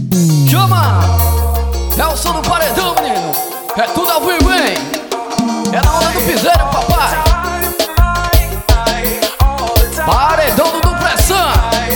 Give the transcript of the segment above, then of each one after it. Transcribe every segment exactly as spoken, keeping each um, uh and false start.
Chama! É o som do paredão, menino. É tudo ao vivo, hein? É na onda do piseiro, papai. Paredão do Dupressão.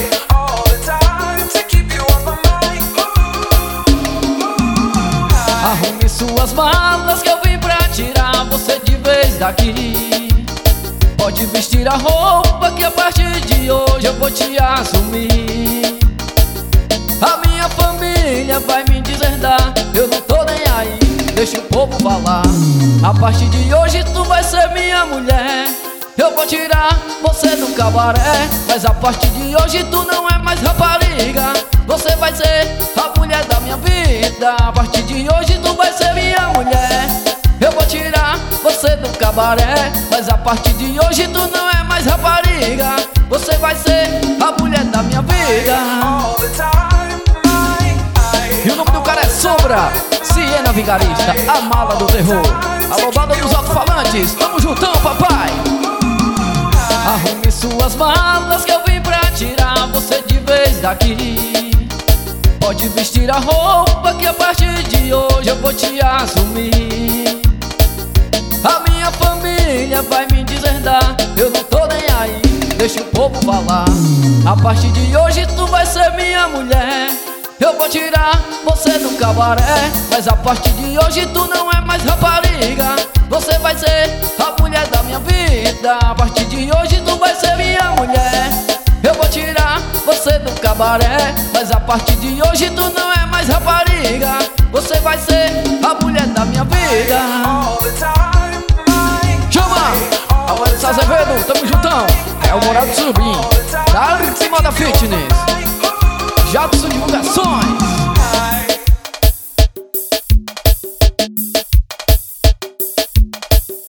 Arrume suas malas que eu vim pra tirar você de vez daqui. Pode vestir a roupa que a partir de hoje eu vou te assumir. A minha família vai me deserdar, eu não tô nem aí, deixa o povo falar. A partir de hoje tu vai ser minha mulher. Eu vou tirar você do cabaré, mas a partir de hoje tu não é mais rapariga. Você vai ser a mulher da minha vida. A partir de hoje tu vai ser minha mulher. Eu vou tirar você do cabaré, mas a partir de hoje tu não é mais rapariga. Você vai ser a mulher da minha vida. E o nome do cara é Sombra, Siena Vigarista, a mala do terror. Alô, banda dos alto-falantes, tamo juntão, papai. Arrume suas malas que eu vim pra tirar você de vez daqui. Pode vestir a roupa que a partir de hoje eu vou te assumir. A minha família vai me deserdar, eu não tô nem aí, deixa o povo falar. A partir de hoje tu vai ser minha mulher. Eu vou tirar você do cabaré, mas a partir de hoje tu não é mais rapariga. Você vai ser a mulher da minha vida. A partir de hoje tu vai ser minha mulher. Eu vou tirar você do cabaré, mas a partir de hoje tu não é mais rapariga. Você vai ser a mulher da minha vida. Chama! Alex Azevedo, tamo juntão. É o Morado Subim, da Artes e Moda Fitness. Jadson Divulgações.